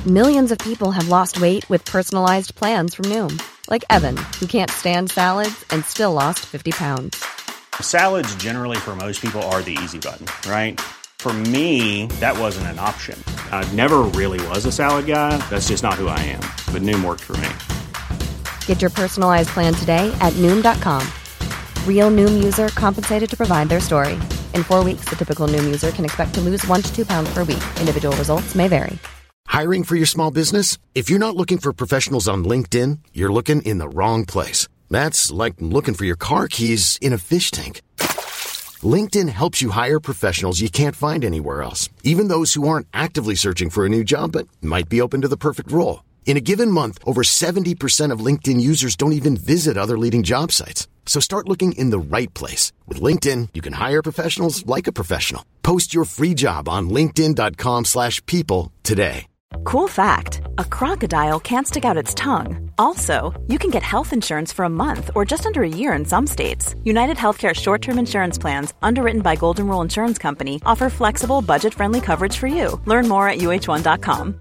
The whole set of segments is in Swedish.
Millions of people have lost weight with personalized plans from Noom. Like Evan, who can't stand salads and still lost 50 pounds. Salads generally for most people are the easy button, right? For me, that wasn't an option. I never really was a salad guy. That's just not who I am. But Noom worked for me. Get your personalized plan today at Noom.com. Real Noom user compensated to provide their story. In 4 weeks, the typical Noom user can expect to lose 1 to 2 pounds per week. Individual results may vary. Hiring for your small business? If you're not looking for professionals on LinkedIn, you're looking in the wrong place. That's like looking for your car keys in a fish tank. LinkedIn helps you hire professionals you can't find anywhere else, even those who aren't actively searching for a new job but might be open to the perfect role. In a given month, over 70% of LinkedIn users don't even visit other leading job sites. So start looking in the right place. With LinkedIn, you can hire professionals like a professional. Post your free job on linkedin.com/people today. Cool fact, a crocodile can't stick out its tongue. Also, you can get health insurance for a month or just under a year in some states. United Healthcare short-term insurance plans, underwritten by Golden Rule Insurance Company, offer flexible, budget-friendly coverage for you. Learn more at uh1.com.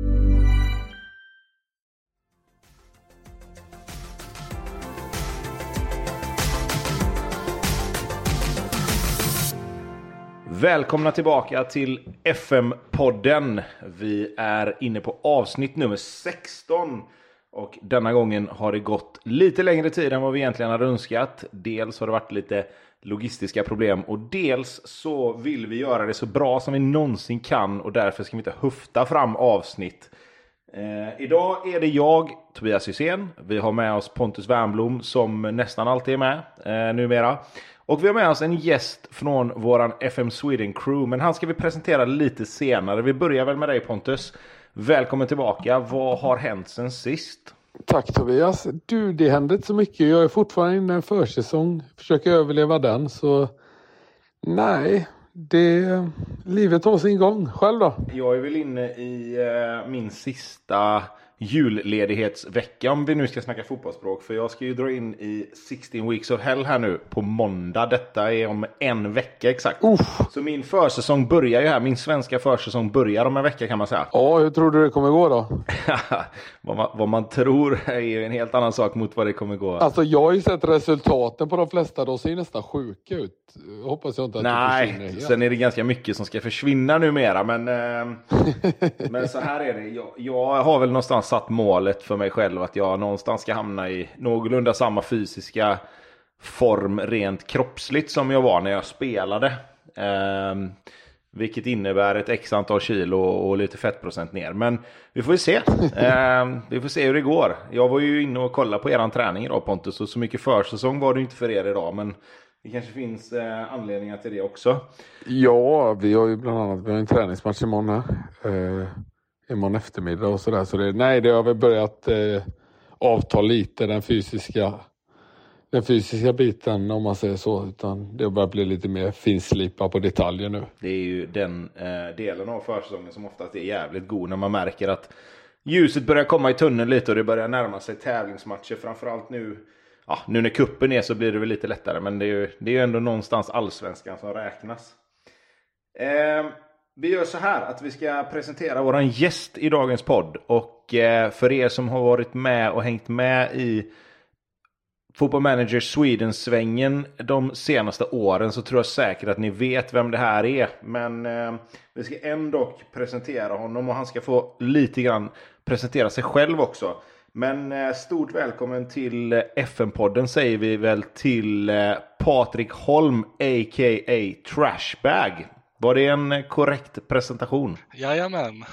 Välkomna tillbaka till FM-podden. Vi är inne på avsnitt nummer 16. Och denna gången har det gått lite längre tid än vad vi egentligen hade önskat. Dels har det varit lite logistiska problem och dels så vill vi göra det så bra som vi någonsin kan. Och därför ska vi inte höfta fram avsnitt. Idag är det jag, Tobias Hysén. Vi har med oss Pontus Wernblom som nästan alltid är med numera. Och vi har med oss en gäst från våran FM Sweden crew. Men han ska vi presentera lite senare. Vi börjar väl med dig, Pontus. Välkommen tillbaka. Vad har hänt sen sist? Tack, Tobias. Du, det händer inte så mycket. Jag är fortfarande inne i en försäsong. Försöker överleva den. Så nej, livet har sin gång. Själv då? Jag är väl inne i min sista julledighetsvecka, om vi nu ska snacka fotbollsspråk, för jag ska ju dra in i 16 weeks of hell här nu på måndag. Detta är om en vecka exakt. Så min försäsong börjar ju här. Min svenska försäsong börjar om en vecka, kan man säga. Ja, hur tror du det kommer gå då? vad man tror är ju en helt annan sak mot vad det kommer gå. Alltså jag har ju sett resultaten på de flesta. De ser nästan sjuka ut. Hoppas jag inte att det försvinner helt. Sen är det ganska mycket som ska försvinna numera. Men så här är det. Jag har väl någonstans satt målet för mig själv att jag någonstans ska hamna i någorlunda samma fysiska form rent kroppsligt som jag var när jag spelade. Vilket innebär ett x antal kilo och lite fettprocent ner. Men vi får ju se. Vi får se hur det går. Jag var ju inne och kollade på eran träning idag, Pontus. Och så mycket försäsong var det inte för er idag. Men det kanske finns anledningar till det också. Ja, vi har ju bland annat en träningsmatch imorgon här. Imorgon eftermiddag och sådär. Så det har väl börjat avta lite den fysiska biten, om man säger så. Utan det börjar bli lite mer finslipa på detaljer nu. Det är ju den delen av försäsongen som oftast är jävligt god, när man märker att ljuset börjar komma i tunneln lite och det börjar närma sig tävlingsmatcher. Framförallt nu när kuppen är så blir det väl lite lättare. Men det är ju ändå någonstans allsvenskan som räknas. Vi gör så här att vi ska presentera våran gäst i dagens podd. Och för er som har varit med och hängt med i Football Manager Sweden-svängen de senaste åren, så tror jag säkert att ni vet vem det här är. Men vi ska ändå presentera honom, och han ska få lite grann presentera sig själv också. Men stort välkommen till FN-podden säger vi väl till Patrik Holm, a.k.a. Trashbag. Var det en korrekt presentation? Jajamän.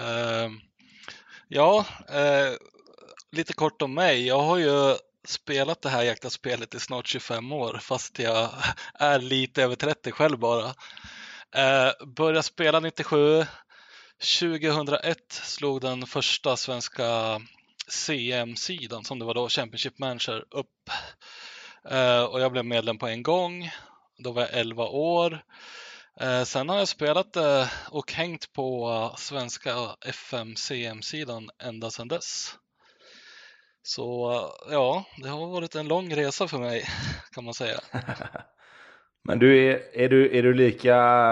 Lite kort om mig. Jag har ju spelat det här jäkla spelet i snart 25 år, fast jag är lite över 30 själv bara. Började spela 97. 2001 slog den första svenska CM-sidan, som det var då, Championship Manager, upp. Och jag blev medlem på en gång. Då var jag 11 år. Sen har jag spelat och hängt på svenska FM-CM-sidan ända sedan dess. Så ja, det har varit en lång resa för mig, kan man säga. Men är du lika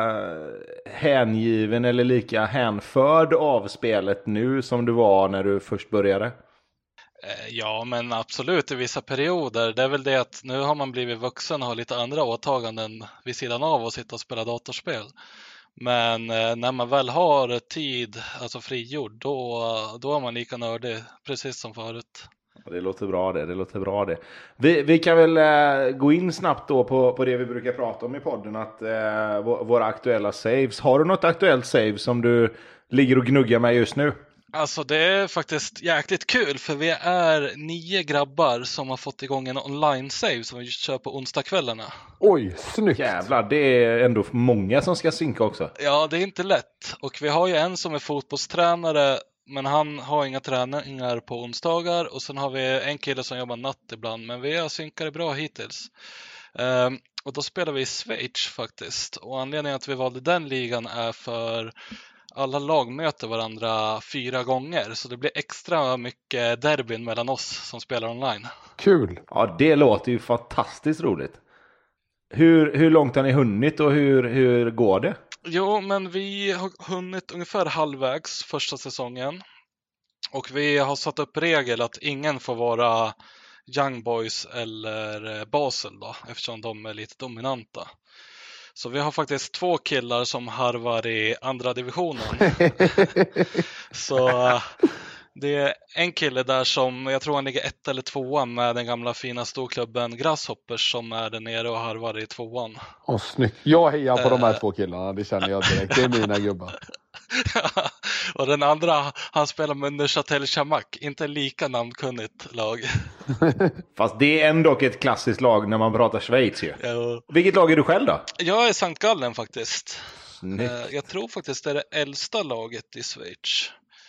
hängiven eller lika hänförd av spelet nu som du var när du först började? Ja, men absolut i vissa perioder. Det är väl det att nu har man blivit vuxen och har lite andra åtaganden vid sidan av att sitta och spela datorspel. Men när man väl har tid, alltså frigjord, då är man lika nördig, precis som förut. Det låter bra det. Vi kan väl gå in snabbt då på det vi brukar prata om i podden, att våra aktuella saves. Har du något aktuellt save som du ligger och gnuggar med just nu? Alltså det är faktiskt jäkligt kul, för vi är 9 grabbar som har fått igång en online-save som vi kör på onsdagskvällarna. Oj, snyggt! Jävlar, det är ändå många som ska synka också. Ja, det är inte lätt. Och vi har ju en som är fotbollstränare, men han har inga träningar på onsdagar. Och sen har vi en kille som jobbar natt ibland, men vi har synkat bra hittills. Och då spelar vi i Schweiz faktiskt. Och anledningen att vi valde den ligan är för alla lag möter varandra 4 gånger. Så det blir extra mycket derbyn mellan oss som spelar online. Kul! Ja, det låter ju fantastiskt roligt. Hur långt har ni hunnit och hur går det? Jo, men vi har hunnit ungefär halvvägs första säsongen. Och vi har satt upp regel att ingen får vara Young Boys eller Basel då, eftersom de är lite dominanta. Så vi har faktiskt 2 killar som harvar i andra divisionen. Så det är en kille där som, jag tror han ligger 1 eller 2 med den gamla fina storklubben Grasshoppers som är där nere och harvar i 2:an. Åh, snyggt. Jag hejar på de här 2 killarna, det känner jag direkt. Det är mina gubbar. Och den andra, han spelar med Neuchâtel Chamak, inte lika namnkunnigt lag. Fast det är ändå ett klassiskt lag när man pratar Schweiz ju. Ja. Vilket lag är du själv då? Jag är Sankt Gallen faktiskt. Snyggt. Jag tror faktiskt det är det äldsta laget i Schweiz.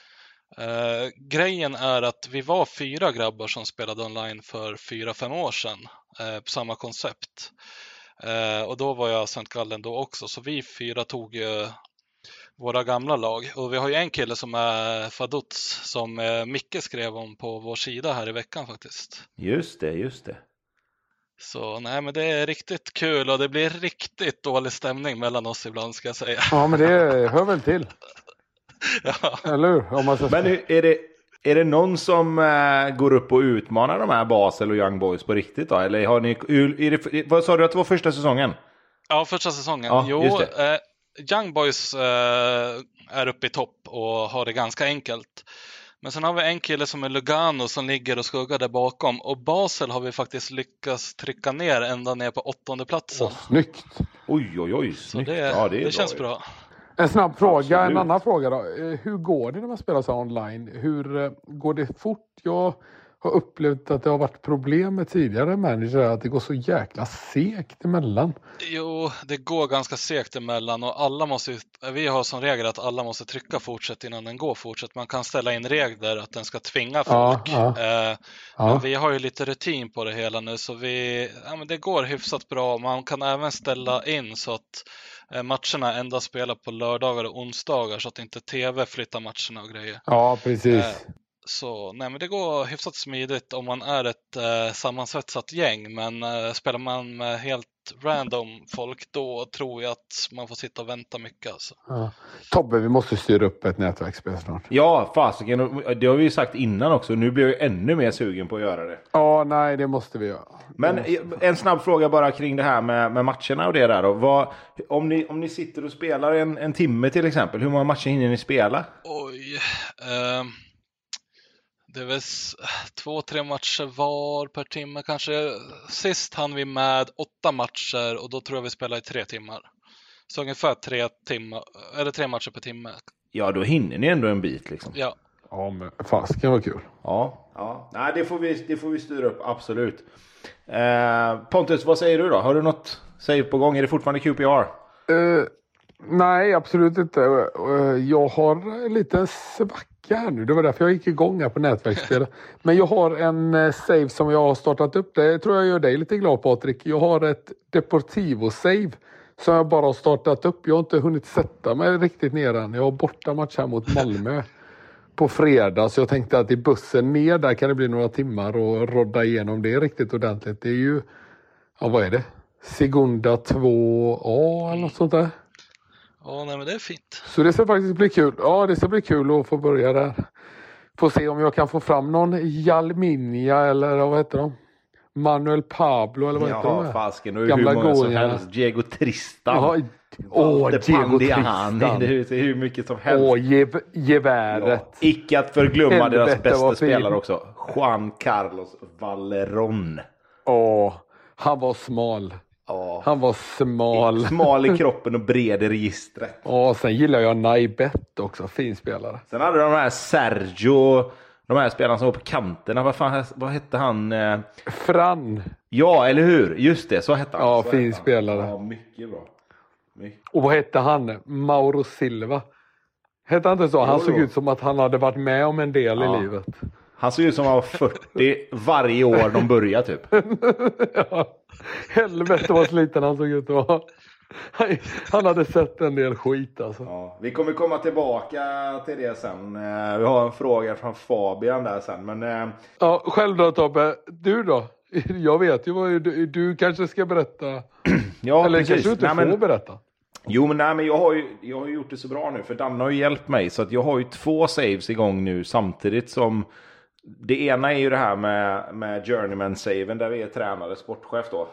Grejen är att vi var 4 grabbar som spelade online för 4-5 år sedan på samma koncept. Och då var jag Sankt Gallen då också, så vi 4 tog ju våra gamla lag. Och vi har ju en kille som är Faduts som Micke skrev om på vår sida här i veckan faktiskt. Just det. Så nej, men det är riktigt kul och det blir riktigt dålig stämning mellan oss ibland, ska jag säga. Ja, men det hör väl till. Ja. Eller hur? Om man Men är det någon som går upp och utmanar de här Basel och Young Boys på riktigt då? Eller har ni, vad sa du att det var första säsongen? Ja, första säsongen. Ja, jo, Young Boys är uppe i topp och har det ganska enkelt. Men sen har vi en kille som är Lugano som ligger och skuggar där bakom. Och Basel har vi faktiskt lyckats trycka ner ända ner på 8:e platsen. Snyggt! Oj, Så snyggt. det känns bra. En snabb fråga, Absolut. En annan fråga då. Hur går det när man spelar så online? Hur går det fort? Jag har upplevt att det har varit problem med tidigare manager, att det går så jäkla segt emellan. Jo, det går ganska segt emellan och vi har som regel att alla måste trycka fortsätt innan den går fortsätt. Man kan ställa in regler att den ska tvinga folk. Men vi har ju lite rutin på det hela nu, så men det går hyfsat bra. Man kan även ställa in så att matcherna endast spelar på lördagar och onsdagar, så att inte tv flyttar matcherna och grejer. Ja, precis. Så nej, men det går hyfsat smidigt om man är ett sammansvetsat gäng, men spelar man med helt random folk, då tror jag att man får sitta och vänta mycket alltså. Ja. Tobbe, vi måste styra upp ett nätverksspel snart. Ja, fasiken. Det har vi ju sagt innan också. Nu blir jag ännu mer sugen på att göra det. Ja, nej, det måste vi göra. Men en snabb fråga bara kring det här med matcherna och det där då. Om ni sitter och spelar en timme till exempel, hur många matcher hinner ni spela? Oj, det är väl 2-3 matcher var per timme kanske. Sist hann vi med 8 matcher och då tror jag vi spelade i 3 timmar. Så ungefär 3 matcher per timme. Ja, då hinner ni ändå en bit liksom. Ja. Ja, men fasken var kul. Ja. Nej, det får vi styra upp, absolut. Pontus, vad säger du då? Har du något save på gång? Är det fortfarande QPR? Nej, absolut inte. Jag har en liten svacka här nu. Det var därför jag gick igång här på nätverksspel. Men jag har en save som jag har startat upp. Det tror jag gör dig lite glad, Patrik. Jag har ett Deportivo-save som jag bara har startat upp. Jag har inte hunnit sätta mig riktigt ner än. Jag har borta match här mot Malmö på fredag. Så jag tänkte att i bussen ner där kan det bli några timmar och rodda igenom det riktigt ordentligt. Det är ju, vad är det? Segunda 2A eller något sånt där. Ja, nej, men det är fint. Så det ska faktiskt bli kul. Ja, det ska bli kul att få börja där. Får se om jag kan få fram någon Jalminia eller vad heter de? Manuel Pablo eller vad heter de? Ja, fasken. Och Gamla hur många som gåingarna. helst. Diego Tristan. Ja, Diego Tristan. Det är hur mycket som helst. Geväret. Ja, icke att förglömma Helvete, deras bästa vad fin. spelare också. Juan Carlos Valerón. Han var smal. Ja. Han var smal. Smal i kroppen och bred i registret. Sen gillar jag Naibet också. Fin spelare. Sen hade de här Sergio, de här spelarna som var på kanterna. Vad hette han? Fran. Ja, eller hur? Just det, så hette han. Ja, så fin hette spelare. Han. Ja, mycket bra. Och vad hette han? Mauro Silva. Hette han inte så? Han såg ut som att han hade varit med om en del i livet. Han såg ut som han var 40 varje år de började typ. Ja. Helvete vad sliten han såg ut att vara. Han hade sett en del skit alltså. Ja, vi kommer komma tillbaka till det sen. Vi har en fråga från Fabian där sen. Men, Ja, själv då Tobbe. Du då? Jag vet ju vad du kanske ska berätta. ja, eller precis. kanske du inte får berätta. Jo, men jag har ju gjort det så bra nu. För Danne har ju hjälpt mig. Så att jag har ju 2 saves igång nu samtidigt som... Det ena är ju det här med Journeyman-saven där vi är tränare, sportchef då.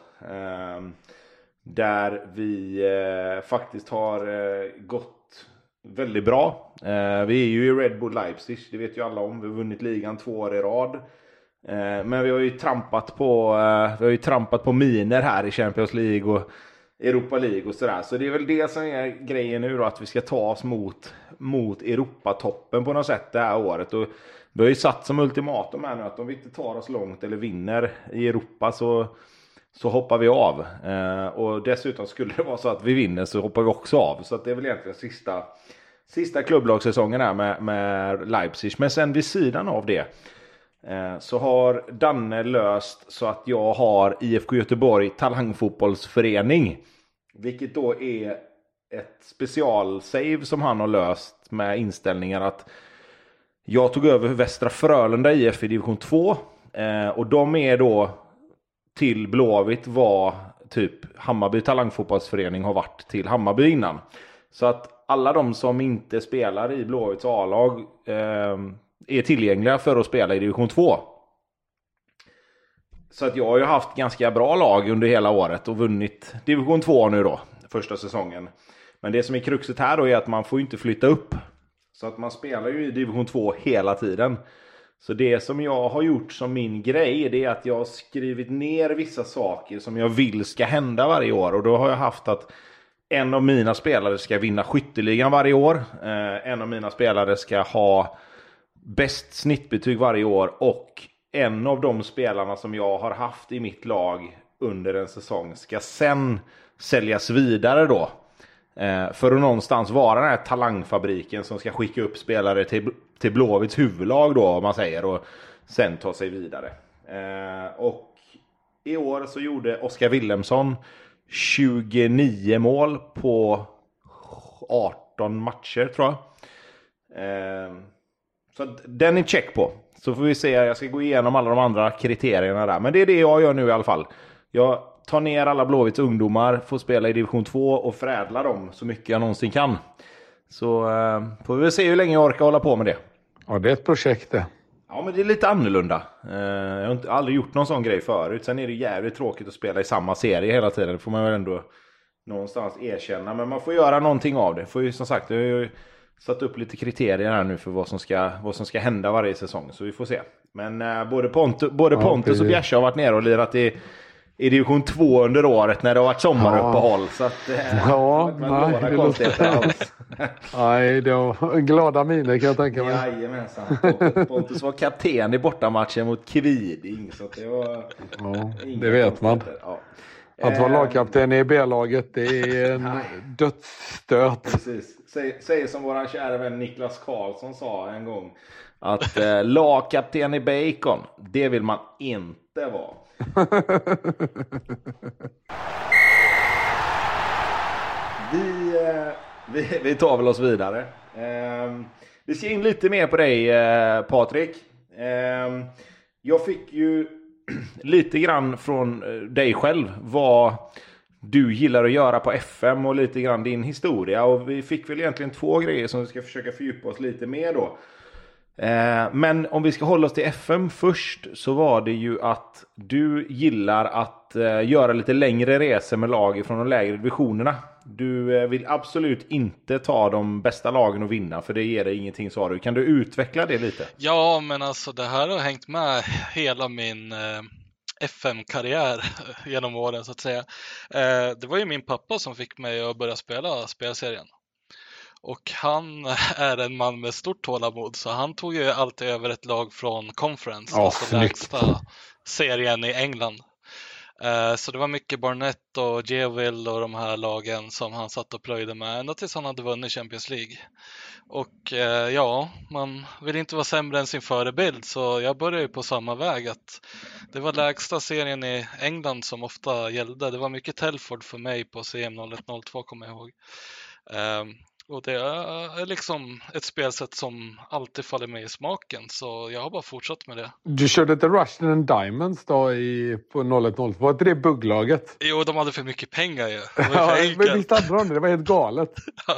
Där vi faktiskt har gått väldigt bra. Vi är ju i Red Bull Leipzig, det vet ju alla om. Vi har vunnit ligan 2 år i rad. Men vi har ju trampat på miner här i Champions League och Europa League och sådär. Så det är väl det som är grejen nu då, att vi ska ta oss mot Europatoppen på något sätt det här året. Och vi har ju satt som ultimatum här nu att om vi inte tar oss långt eller vinner i Europa så hoppar vi av. Och dessutom skulle det vara så att vi vinner så hoppar vi också av. Så att det är väl egentligen sista klubblagssäsongen här med Leipzig. Men sen vid sidan av det så har Danne löst så att jag har IFK Göteborg talangfotbollsförening. Vilket då är ett specialsave som han har löst med inställningar att jag tog över Västra Frölunda IF i division 2. Och de är då till Blåvitt var typ Hammarby talangfotbollsförening har varit till Hammarby innan. Så att alla de som inte spelar i Blåvitts A-lag är tillgängliga för att spela i division 2. Så att jag har ju haft ganska bra lag under hela året och vunnit division 2 nu då, första säsongen. Men det som är kruxet här då är att man får inte flytta upp. Så att man spelar ju i division 2 hela tiden. Så det som jag har gjort som min grej, det är att jag har skrivit ner vissa saker som jag vill ska hända varje år. Och då har jag haft att en av mina spelare ska vinna skytteligan varje år. En av mina spelare ska ha bäst snittbetyg varje år. Och en av de spelarna som jag har haft i mitt lag under en säsong ska sen säljas vidare då. För att någonstans vara den här talangfabriken som ska skicka upp spelare till Blåvitts huvudlag då, om man säger, och sen ta sig vidare. Och i år så gjorde Oskar Willemsson 29 mål på 18 matcher tror jag. Så den är check på. Så får vi se, jag ska gå igenom alla de andra kriterierna där. Men det är det jag gör nu i alla fall. Jag tar ner alla Blåvitts ungdomar, får spela i division 2 och förädla dem så mycket jag någonsin kan. Så får vi se hur länge jag orkar hålla på med det. Ja, det är ett projekt det. Ja, men det är lite annorlunda. Jag har aldrig gjort någon sån grej förut. Sen är det jävligt tråkigt att spela i samma serie hela tiden. Det får man väl ändå någonstans erkänna. Men man får göra någonting av det. Får ju, som sagt, jag har ju satt upp lite kriterier här nu för vad som ska hända varje säsong. Så vi får se. Men både Pontus och Bjärsa har varit nere och lirat i division 2 under året när det har varit sommaruppehåll. Så att, nej, det låter alls. Nej, det var glada miner kan jag tänka mig. Jajamensan. Pontus var kapten i bortamatchen mot Kviding. Så att det var... Ja, det vet man. Ja. Att vara lagkapten i B-laget, det är en dödsstöt. Precis. Säger som våran kära vän Niklas Karlsson sa en gång. Att lagkapten i Bacon, det vill man inte vara. Vi tar väl oss vidare. Vi ska in lite mer på dig, Patrik. Jag fick ju lite grann från dig själv vad du gillar att göra på FM och lite grann din historia. Och vi fick väl egentligen 2 grejer som vi ska försöka fördjupa oss lite mer då. Men om vi ska hålla oss till FM först, så var det ju att du gillar att göra lite längre resor med lag från de lägre divisionerna. Du vill absolut inte ta de bästa lagen och vinna, för det ger dig ingenting, sa du. Kan du utveckla det lite? Ja, men alltså det här har hängt med hela min FM-karriär genom åren så att säga. Det var ju min pappa som fick mig att börja spela spelserien. Och han är en man med stort tålamod, så han tog ju alltid över ett lag från Conference, alltså lägsta serien i England. Så det var mycket Barnett och Yeovil och de här lagen som han satt och plöjde med ända tills han hade vunnit Champions League. Och ja, man vill inte vara sämre än sin förebild, så jag började ju på samma väg. Att det var lägsta serien i England som ofta gällde. Det var mycket Telford för mig på CM 01-02, kommer jag ihåg. Och det är liksom ett spelsätt som alltid faller mig i smaken, så jag har bara fortsatt med det. Du körde inte Russian and Diamonds då på 01-02? Var inte det bugglaget? Jo, de hade för mycket pengar ju. Ja, men visst hade de det? Det var helt galet.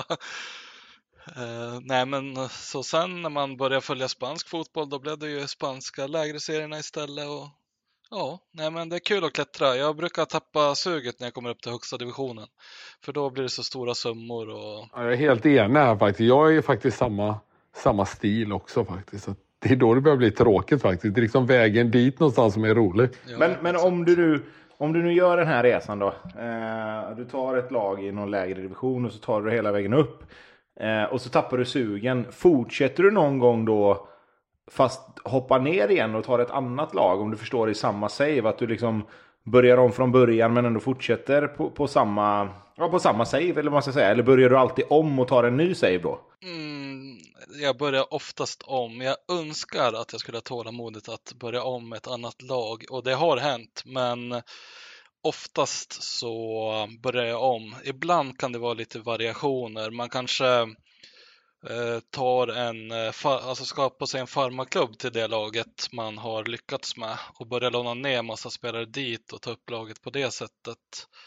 Nej, men så sen när man började följa spansk fotboll, då blev det ju spanska lägre serierna istället. Och ja, nej, men det är kul att klättra. Jag brukar tappa suget när jag kommer upp till högsta divisionen, för då blir det så stora summor. Och... Ja, jag är helt enig här faktiskt. Jag är ju faktiskt samma stil också faktiskt. Så det är då det börjar bli tråkigt faktiskt. Det är liksom vägen dit någonstans som är rolig. Ja, men om du nu gör den här resan då. Du tar ett lag i någon lägre division och så tar du hela vägen upp. Och så tappar du sugen. Fortsätter du någon gång då, fast hoppar ner igen och tar ett annat lag, om du förstår, i samma save, att du liksom börjar om från början men ändå fortsätter på samma save, eller vad man ska säga, eller börjar du alltid om och tar en ny save då? Jag börjar oftast om. Jag önskar att jag skulle ha tålamodet att börja om ett annat lag, och det har hänt, men oftast så börjar jag om. Ibland kan det vara lite variationer. Man kanske tar alltså skapar sig en farmaklubb till det laget man har lyckats med och börjar låna ner massa spelare dit och ta upp laget på det sättet.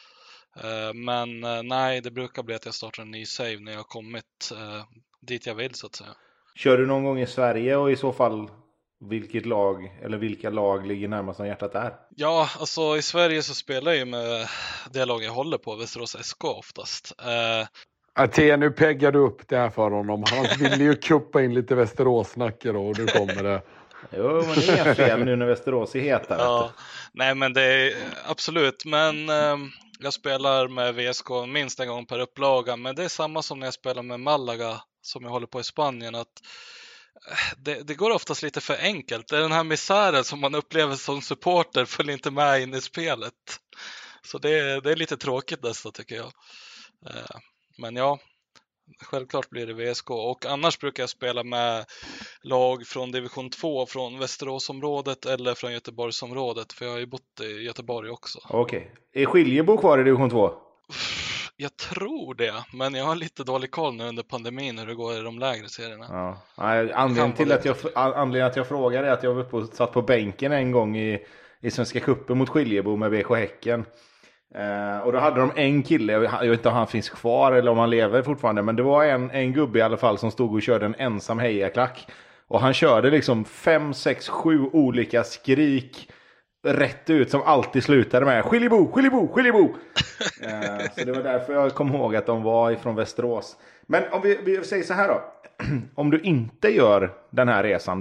Men nej, det brukar bli att jag startar en ny save när jag har kommit dit jag vill, så att säga. Kör du någon gång i Sverige, och i så fall vilket lag eller vilka lag ligger närmast om hjärtat där? Ja, alltså i Sverige så spelar jag ju med det lag jag håller på, Västerås SK oftast. Aten, nu peggar du upp det här för honom. Han vill ju kuppa in lite Västerås-snackar och nu kommer det. Jo, men det är fel nu när Västerås är heta. Ja, nej, men det är absolut. Men jag spelar med VSK minst en gång per upplaga. Men det är samma som när jag spelar med Malaga, som jag håller på i Spanien. Att det går oftast lite för enkelt. Det är den här misären som man upplever som supporter följer inte med in i spelet. Så det är lite tråkigt nästan, tycker jag. Men ja, självklart blir det VSK. Och annars brukar jag spela med lag från division 2, från Västeråsområdet eller från Göteborgsområdet. För jag har ju bott i Göteborg också. Okej. Är Skiljebo kvar i division 2? Jag tror det, men jag har lite dålig koll nu under pandemin hur det går i de lägre serierna. Ja. Anledningen till att jag frågar är att jag var uppe och satt på bänken en gång i Svenska cupen mot Skiljebo med BK Häcken. Och då hade de en kille, jag vet inte om han finns kvar eller om han lever fortfarande, men det var en gubbe i alla fall som stod och körde en ensam hejaklack. Och han körde liksom 5, 6, 7 olika skrik rätt ut som alltid slutade med Skiljebo, Skiljebo, Skiljebo. Så det var därför jag kom ihåg att de var ifrån Västerås. Men om vi säger så här då. Om du inte gör den här resan,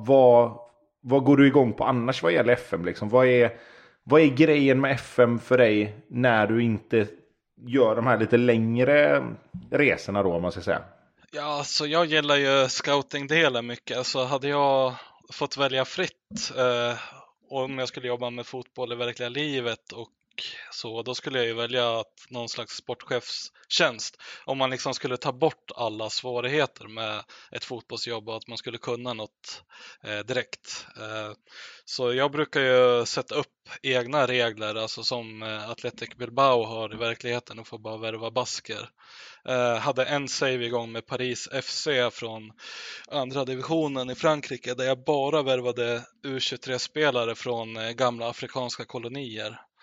vad går du igång på annars vad gäller FM liksom? Vad är grejen med FM för dig när du inte gör de här lite längre resorna då, om man ska säga? Ja, så jag gillar ju scouting-delen mycket. Så hade jag fått välja fritt om jag skulle jobba med fotboll i verkliga livet och så, då skulle jag ju välja någon slags sportchefstjänst. Om man liksom skulle ta bort alla svårigheter med ett fotbollsjobb och att man skulle kunna något direkt. Så jag brukar ju sätta upp egna regler, alltså som Athletic Bilbao har i verkligheten och får bara värva basker. Hade en save igång med Paris FC från andra divisionen i Frankrike där jag bara värvade U23-spelare från gamla afrikanska kolonier.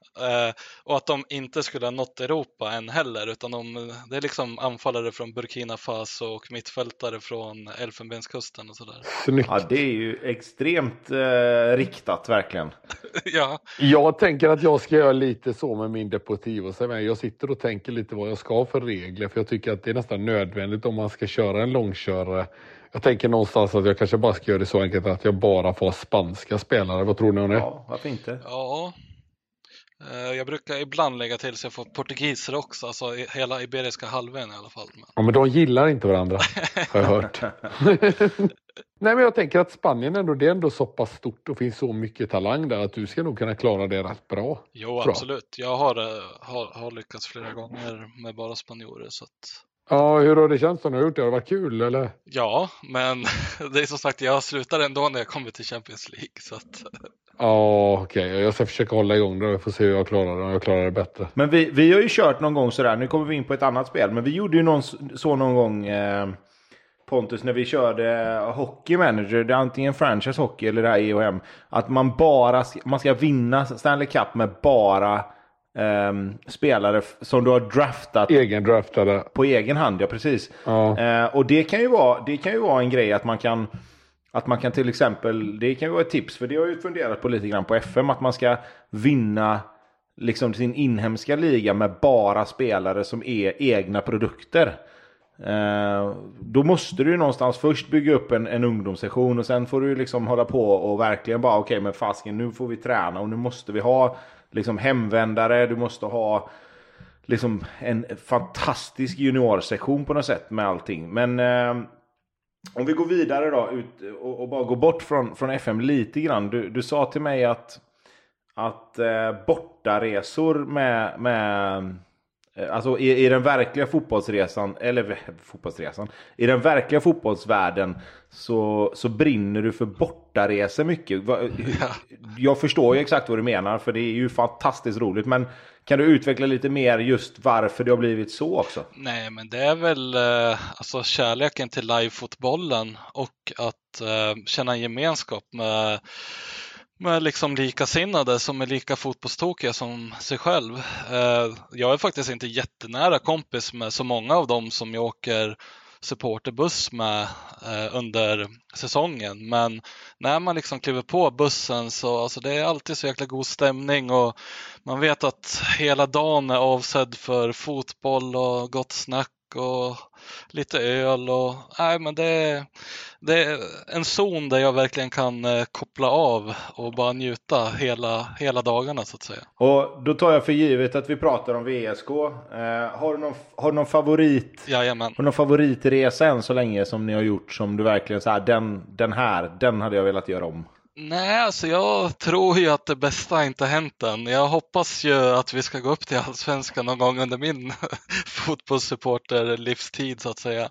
Och att de inte skulle ha nått Europa än heller, utan det är liksom anfallare från Burkina Faso och mittfältare från Elfenbenskusten och sådär. Snyggt. Ja, det är ju extremt riktat verkligen. Ja. Jag tänker att jag ska göra lite så med min Deportivo. Jag sitter och tänker lite vad jag ska ha för regler. För jag tycker att det är nästan nödvändigt om man ska köra en långkörare. Jag tänker någonstans att jag kanske bara ska göra det så enkelt att jag bara får spanska spelare. Vad tror ni om det? Ja, varför inte? Ja. Jag brukar ibland lägga till så jag får portugiser också. Alltså hela Iberiska halvön i alla fall. Ja, men de gillar inte varandra. Har jag hört. Nej, men jag tänker att Spanien ändå, det är ändå så pass stort och finns så mycket talang där att du ska nog kunna klara det rätt bra. Jo, absolut. Jag har lyckats flera gånger med bara spanjorer. Så att... Ja, hur har det känts då? Har du gjort det? Har det varit kul, eller? Ja, men det är som sagt, jag slutar ändå när jag kommer till Champions League. Så att... Ja, okej. Jag ska försöka hålla igång det. Jag får se hur jag klarar det. Om jag klarar det bättre. Men vi har ju kört någon gång sådär. Nu kommer vi in på ett annat spel. Men vi gjorde ju någon gång... Pontus, när vi körde Hockey Manager, det är antingen franchise hockey eller det här EOM, att man ska vinna Stanley Cup med bara spelare som du har draftat egendraftade på egen hand, ja precis. Ja. Och det kan ju vara en grej att man kan till exempel, det kan ju vara ett tips, för det har jag ju funderat på lite grann på FM, att man ska vinna liksom sin inhemska liga med bara spelare som är egna produkter. Då måste du ju någonstans först bygga upp en ungdomssession och sen får du liksom hålla på och verkligen bara okej, men fasken, nu får vi träna och nu måste vi ha liksom hemvändare, du måste ha liksom en fantastisk juniorsession på något sätt med allting. Men om vi går vidare då ut och bara går bort från FM lite grann. Du sa till mig att bortaresor med alltså i den verkliga fotbollsresan, i den verkliga fotbollsvärlden så brinner du för bortaresor mycket. Jag förstår ju exakt vad du menar, för det är ju fantastiskt roligt, men kan du utveckla lite mer just varför det har blivit så också? Nej, men det är väl alltså kärleken till livefotbollen och att känna en gemenskap med liksom likasinnade som är lika fotbollstokiga som sig själv. Jag är faktiskt inte jättenära kompis med så många av dem som jag åker supporterbuss med under säsongen. Men när man liksom kliver på bussen så alltså det är alltid så jäkla god stämning och man vet att hela dagen är avsedd för fotboll och gott snack och lite öl och men det är en zon där jag verkligen kan koppla av och bara njuta hela dagarna så att säga. Och då tar jag för givet att vi pratar om VSK. Har du någon favorit? Jajamän. Har du någon favoritresa än så länge som ni har gjort som du verkligen så här, den hade jag velat göra om? Nej, alltså jag tror ju att det bästa inte hänt än. Jag hoppas ju att vi ska gå upp till Allsvenskan någon gång under min fotbollssupporter-livstid så att säga.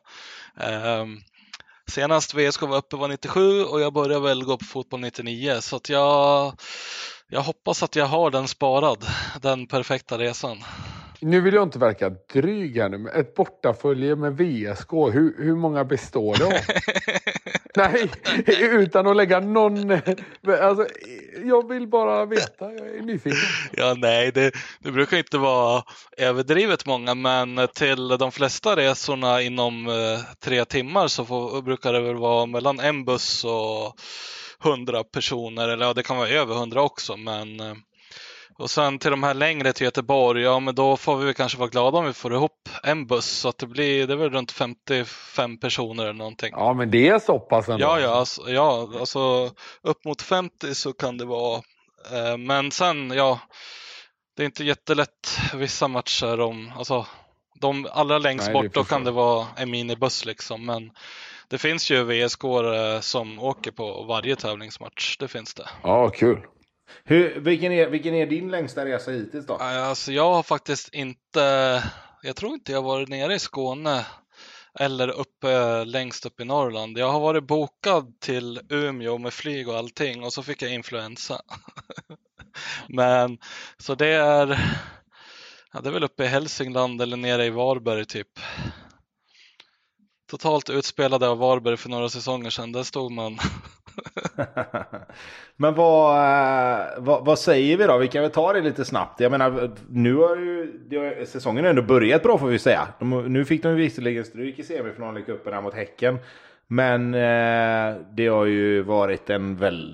Senast VSK var uppe var 97 och jag började väl gå på fotboll 99. Så att jag hoppas att jag har den sparad, den perfekta resan. Nu vill jag inte verka dryg här nu, men ett bortafölje med VSK, hur många består det av? Nej, utan att lägga någon... Alltså, jag vill bara veta, jag är nyfiken. Ja, nej, det brukar inte vara överdrivet många, men till de flesta resorna inom 3 timmar så brukar det väl vara mellan en buss och 100 personer, eller ja, det kan vara över 100 också, men... Och sen till de här längre till Göteborg, ja men då får vi kanske vara glada om vi får ihop en buss så att det är väl runt 55 personer eller någonting. Ja, men det är så pass ändå. Ja, alltså upp mot 50 så kan det vara. Men sen, ja, det är inte jättelätt vissa matcher alltså de allra längst bort då kan det vara en minibuss liksom, men det finns ju VSK som åker på varje tävlingsmatch, det finns det. Ja, kul. Vilken är din längsta resa hittills då? Alltså jag har faktiskt inte, jag tror inte jag varit nere i Skåne eller längst upp i Norrland. Jag har varit bokad till Umeå med flyg och allting och så fick jag influensa. Men så det är väl uppe i Hälsingland eller nere i Varberg typ. Totalt utspelade av Varberg för några säsonger sedan. Där stod man Men vad säger vi då? Vi kan väl ta det lite snabbt. Jag menar, nu har säsongen ändå börjat bra, får vi säga. Nu fick de visserligen stryk i semifinalen i cupen här mot Häcken. Men det har ju varit en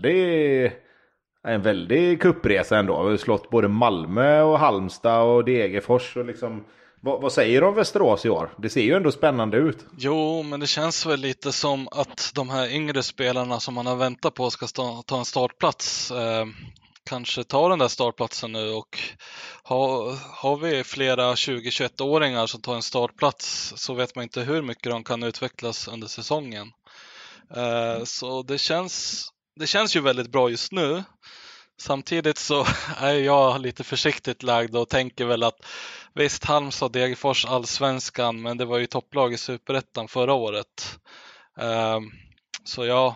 väldig kuppresa ändå. Vi har slått både Malmö och Halmstad och Degerfors och liksom... Vad säger du om Västerås i år? Det ser ju ändå spännande ut. Jo, men det känns väl lite som att de här yngre spelarna som man har väntat på ska ta en startplats. Kanske ta den där startplatsen nu, och har vi flera 20-21-åringar som tar en startplats så vet man inte hur mycket de kan utvecklas under säsongen. Så det känns ju väldigt bra just nu. Samtidigt så är jag lite försiktigt lagd och tänker väl att visst, Halmstad och Degerfors allsvenskan, men det var ju topplag i Superettan förra året. Så ja,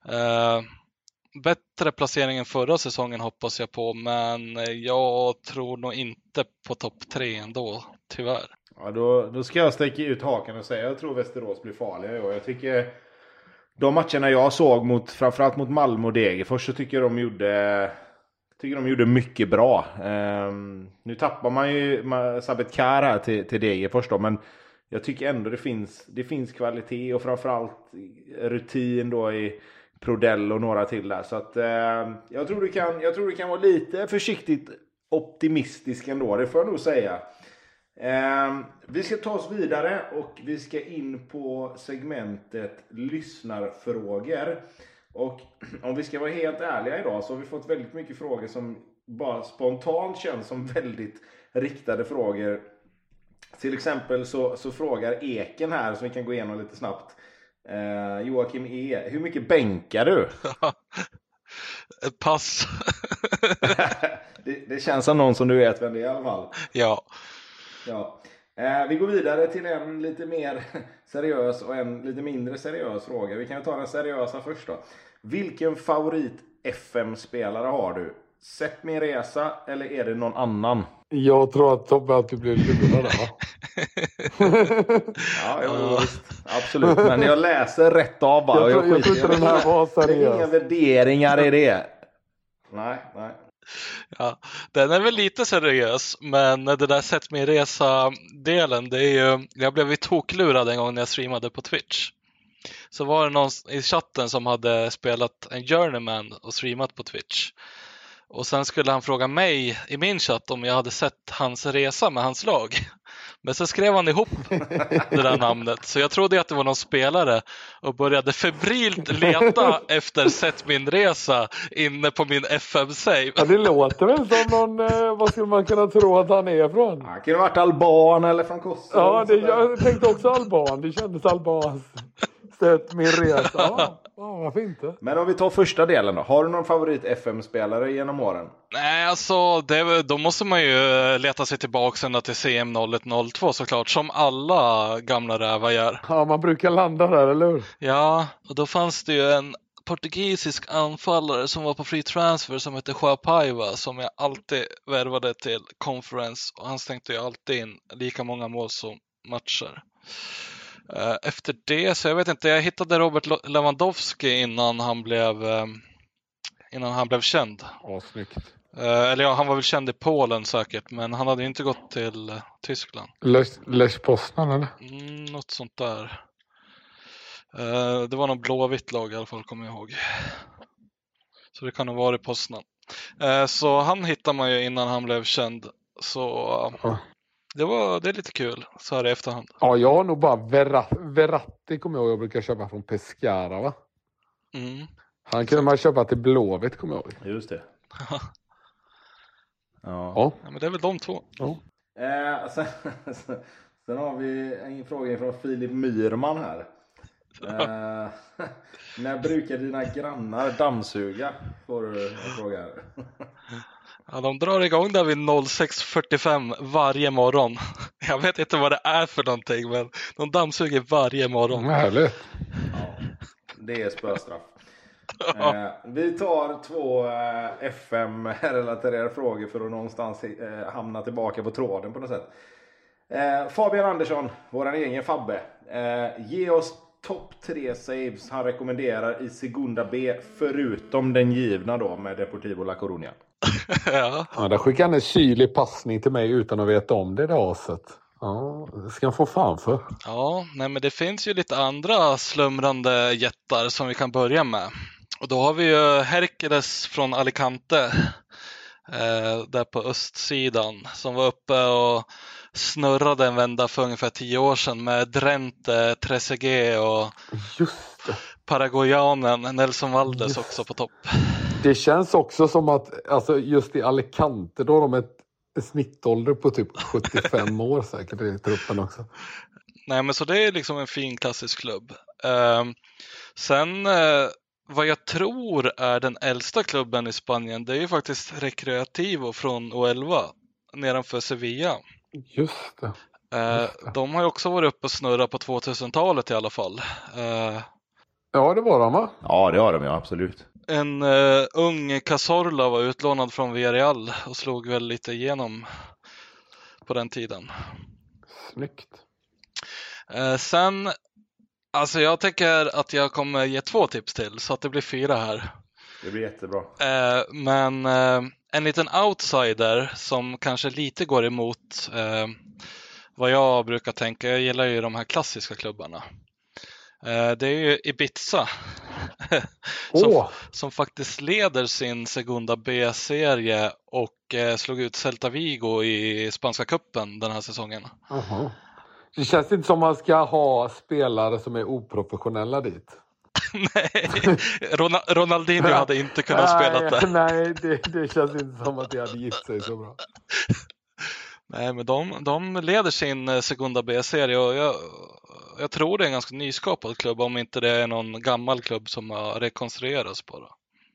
bättre placering än förra säsongen hoppas jag på, men jag tror nog inte på topp 3 ändå, tyvärr. Ja, då ska jag sträcka ut hakan och säga jag tror Västerås blir farliga. Jag tycker de matcherna jag såg framförallt mot Malmö och Degerfors, så tycker jag de gjorde mycket bra. Nu tappar man ju Sabet Kar här till Degerfors då, men jag tycker ändå det finns kvalitet och framförallt rutin då i Prodell och några till där. Så att jag tror du kan vara lite försiktigt optimistisk ändå, det får jag nog säga. Vi ska ta oss vidare och vi ska in på segmentet lyssnarfrågor. Och om vi ska vara helt ärliga idag så har vi fått väldigt mycket frågor som bara spontant känns som väldigt riktade frågor. Till exempel så frågar Eken här, som vi kan gå igenom lite snabbt. Joakim E. Hur mycket bänkar du? Pass. det känns som någon som du vet vem det är i alla fall. Ja. Vi går vidare till en lite mer seriös och en lite mindre seriös fråga. Vi kan ta den seriösa först då. Vilken favorit FM-spelare har du? Sett min resa eller är det någon annan? Jag tror att Tobbe att du blir lurad där, va? Ja, absolut. Men jag läser rätt av bara. Jag tror inte den här var seriös. Det är inga värderingar i det. Nej. Ja, den är väl lite seriös, men det där Sett min resa-delen, det är ju, jag blev ju toklurad en gång när jag streamade på Twitch. Så var det någon i chatten som hade spelat en Journeyman och streamat på Twitch. Och sen skulle han fråga mig i min chatt om jag hade sett hans resa med hans lag. Men så skrev han ihop det där namnet. Så jag trodde att det var någon spelare och började febrilt leta efter Sett min resa inne på min FM-save. Ja, det låter väl som någon, vad skulle man kunna tro att han är från? Han kan ha varit alban eller från Kosovo. Ja, jag tänkte också alban. Det kändes albans. Sett min resa. Ja, varför inte? Men om vi tar första delen då. Har du någon favorit FM-spelare genom åren? Nej, alltså då måste man ju leta sig tillbaka ända till CM0102 såklart. Som alla gamla rävar gör. Ja, man brukar landa där, eller hur? Ja, och då fanns det ju en portugisisk anfallare som var på free transfer som heter Joao Paiva, som jag alltid värvade till Conference. Och han stänkte ju alltid in lika många mål som matcher. Efter det, så jag vet inte, jag hittade Robert Lewandowski innan han blev känd. Snyggt. Eller ja, han var väl känd i Polen säkert, men han hade inte gått till Tyskland. Lech Poznan, eller? Något sånt där. Det var någon blåvitt lag i alla fall, kommer jag ihåg. Så det kan ha varit Poznan. Så han hittade man ju innan han blev känd. Så det är lite kul så här i efterhand. Ja, jag har nog bara Verratti kommer jag brukar köpa från Pescara, va? Han kunde man köpa till Blåvitt, kommer jag ihåg. Just det. Ja, men det är väl de två. Ja. Sen har vi en fråga från Filip Myrman här. När brukar dina grannar dammsuga? Får du en fråga här. Ja, de drar igång där vid 06:45 varje morgon. Jag vet inte vad det är för någonting, men de dammsuger varje morgon. Härligt. Ja, det är spöstraff. Vi tar 2 FM-relaterade frågor för att någonstans hamna tillbaka på tråden på något sätt. Fabian Andersson, våran egen Fabbe. Ge oss topp 3 saves han rekommenderar i Segunda B, förutom den givna då med Deportivo La Coruña. Ja, där skickar han en syrlig passning till mig utan att veta om det aset. Ja, det ska han få fan för. Ja, nej, men det finns ju lite andra slumrande jättar som vi kan börja med. Och då har vi ju Hercules från Alicante. Där på östsidan. Som var uppe och snurrade en vända för ungefär 10 år sedan med Drente, Trezeguet och paraguayanen Nelson Valdes också på topp. Det känns också som att alltså just i Alicante då har de ett snittålder på typ 75 år säkert i truppen också. Nej, men så det är liksom en fin klassisk klubb. Sen vad jag tror är den äldsta klubben i Spanien, det är ju faktiskt Recreativo från U11 nedanför Sevilla. Just det. De har ju också varit uppe och snurrat på 2000-talet i alla fall. Ja, det var de, va? Ja, det har de, ja, absolut. En ung Cazorla var utlånad från Villarreal och slog väl lite igenom på den tiden. Snyggt. Sen, alltså jag tänker att jag kommer ge 2 tips till så att det blir 4 här. Det blir jättebra. Men en liten outsider som kanske lite går emot vad jag brukar tänka. Jag gillar ju de här klassiska klubbarna. Det är ju Ibiza som faktiskt leder sin Segunda B-serie och slog ut Celta Vigo i Spanska cupen den här säsongen. Uh-huh. Det känns inte som man ska ha spelare som är oprofessionella dit. Nej, Ronaldinho hade inte kunnat spela det. Nej, det känns inte som att det hade gift sig så bra. Nej, men de leder sin Segunda B-serie och jag tror det är en ganska nyskapad klubb om inte det är någon gammal klubb som har rekonstruerats bara.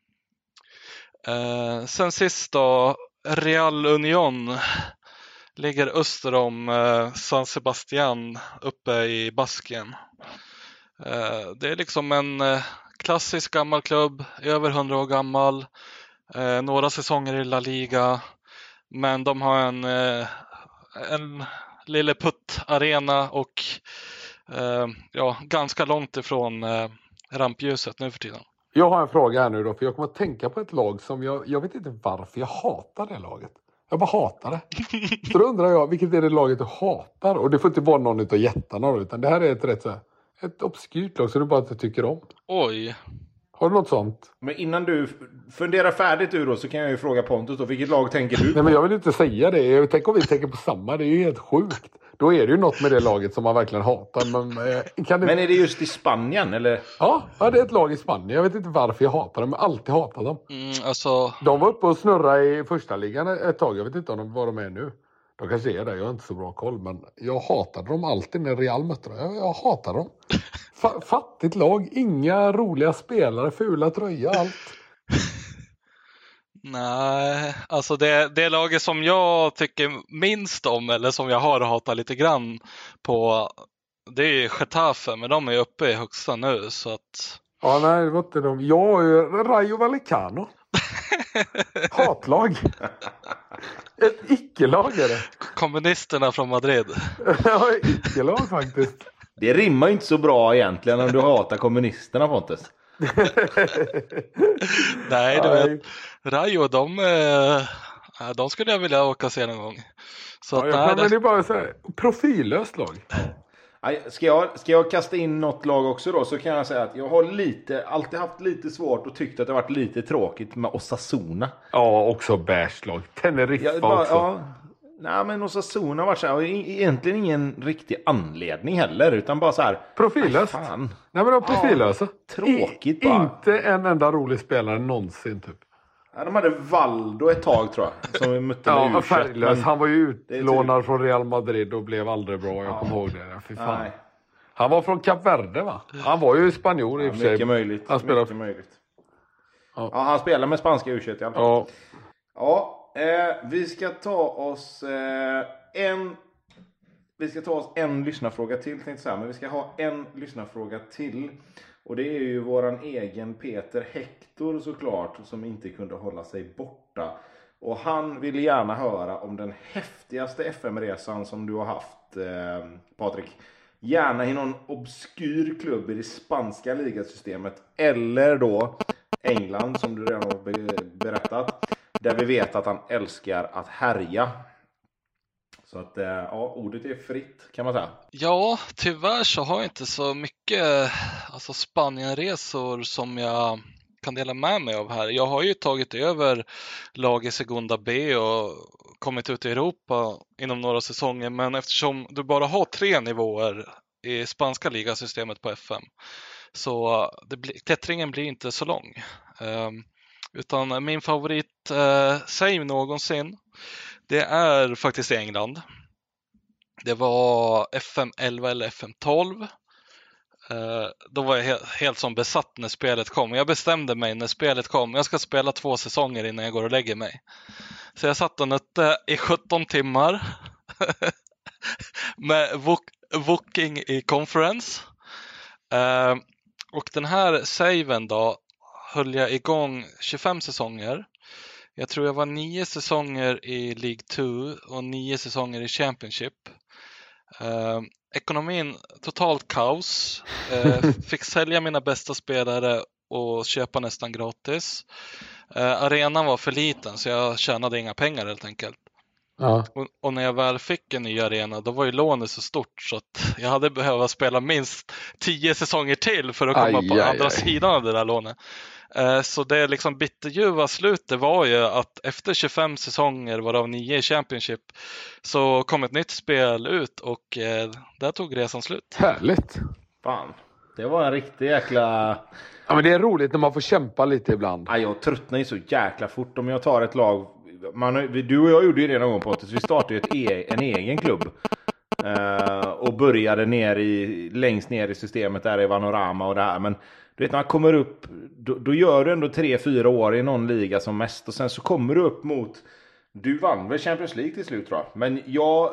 Sen sist då, Real Union ligger öster om San Sebastián uppe i Baskien. Det är liksom en klassisk gammal klubb, över 100 år gammal, några säsonger i La Liga, men de har en lilleputt-arena och ganska långt ifrån rampljuset nu för tiden. Jag har en fråga här nu då, för jag kommer att tänka på ett lag som jag vet inte varför jag hatar det laget. Jag bara hatar det. Så då undrar jag, vilket är det laget du hatar? Och det får inte vara någon utav jättarna då, utan det här är ett obskyrt lag som du bara inte tycker om. Oj. Har du något sånt? Men innan du funderar färdigt då så kan jag ju fråga Pontus då, vilket lag tänker du på? Nej, men jag vill inte säga det. Tänk om vi tänker på samma, det är ju helt sjukt. Då är det ju något med det laget som man verkligen hatar. Men är det just i Spanien, eller? Ja, det är ett lag i Spanien. Jag vet inte varför jag hatar dem, men alltid hatar dem. Alltså... De var uppe och snurra i första ligan ett tag. Jag vet inte vad de är nu. De kanske är där, jag har inte så bra koll. Men jag hatade dem alltid när Real mötte dem. Jag hatar dem. Fattigt lag, inga roliga spelare, fula tröja, allt. Nej, alltså det laget som jag tycker minst om, eller som jag har hatat lite grann på, det är Getafe, men de är uppe i högsta nu, så att... Ja, nej, det var inte de. Jag är Rayo Vallecano. Hatlag. Ett icke-lag är det. Kommunisterna från Madrid. Ja, icke-lag faktiskt. Det rimmar ju inte så bra egentligen om du hatar kommunisterna, Pontus. Nej, du vet, Rayo, de skulle jag vilja åka och se någon gång. Så men det är bara så här, profillöst lag. Ska jag kasta in något lag också då, så kan jag säga att jag har alltid haft lite svårt och tyckt att det har varit lite tråkigt med Osasuna. Ja, också bärslag. Tenerife också. Ja, nej, men Osasuna har varit så här, och egentligen ingen riktig anledning heller, utan bara så här. Profillöst. Fan. Nej, men de profillösa. Tråkigt bara. Inte en enda rolig spelare någonsin typ. Ja, de hade Valdo ett tag tror jag. Som vi mötte med U21, färglös. Han var ju utlånad från Real Madrid och blev aldrig bra. Jag kommer ihåg det. Fy fan. Nej. Han var från Kap Verde, va? Han var ju spanjor i och för sig. Mycket möjligt. Mycket möjligt. Ja, han spelar med spanska U21 i alla fall. Ja, vi ska ta oss en lyssnarfråga till, tänkte jag säga. Men vi ska ha en lyssnarfråga till. Och det är ju våran egen Peter Hector såklart, som inte kunde hålla sig borta. Och han vill gärna höra om den häftigaste FM-resan som du har haft, Patrik. Gärna i någon obskyr klubb i det spanska ligasystemet. Eller då England, som du redan har berättat. Där vi vet att han älskar att härja. Så att ja, ordet är fritt, kan man säga. Ja, tyvärr så har jag inte så mycket Spanienresor som jag kan dela med mig av här. Jag har ju tagit över lag i Segunda B och kommit ut i Europa inom några säsonger. Men eftersom du bara har 3 nivåer i spanska ligasystemet på FM, så klättringen blir inte så lång. Utan min favorit save någonsin, det är faktiskt i England. Det var FM 11 eller FM 12. Då var jag helt som besatt när spelet kom. Jag bestämde mig när spelet kom. Jag ska spela 2 säsonger innan jag går och lägger mig. Så jag satt och nötte i 17 timmar. Med Woking i Conference. Och den här saven då höll jag igång 25 säsonger. Jag tror jag var 9 säsonger i League 2 och 9 säsonger i Championship. Ekonomin totalt kaos. Fick sälja mina bästa spelare och köpa nästan gratis. Arenan var för liten så jag tjänade inga pengar helt enkelt. Ja. Och när jag väl fick en ny arena, då var ju lånet så stort så att jag hade behövt spela minst 10 säsonger till för att komma på andra sidan av det där lånet. Så det liksom bitterljuva slutet var ju att efter 25 säsonger, varav 9 i Championship, så kom ett nytt spel ut och där tog resan slut. Härligt. Fan, det var en riktig jäkla... Ja, men det är roligt när man får kämpa lite ibland. Ja, jag tröttnar ju så jäkla fort om jag tar ett lag. Du och jag gjorde ju det någon gång, Pontus. Vi startade ju en egen klubb. Och började längst ner i systemet där i Vanorama och det här. Men du vet, när man kommer upp, då gör du ändå 3-4 år i någon liga som mest. Och sen så kommer du upp mot... Du vann väl Champions League till slut, tror jag. Men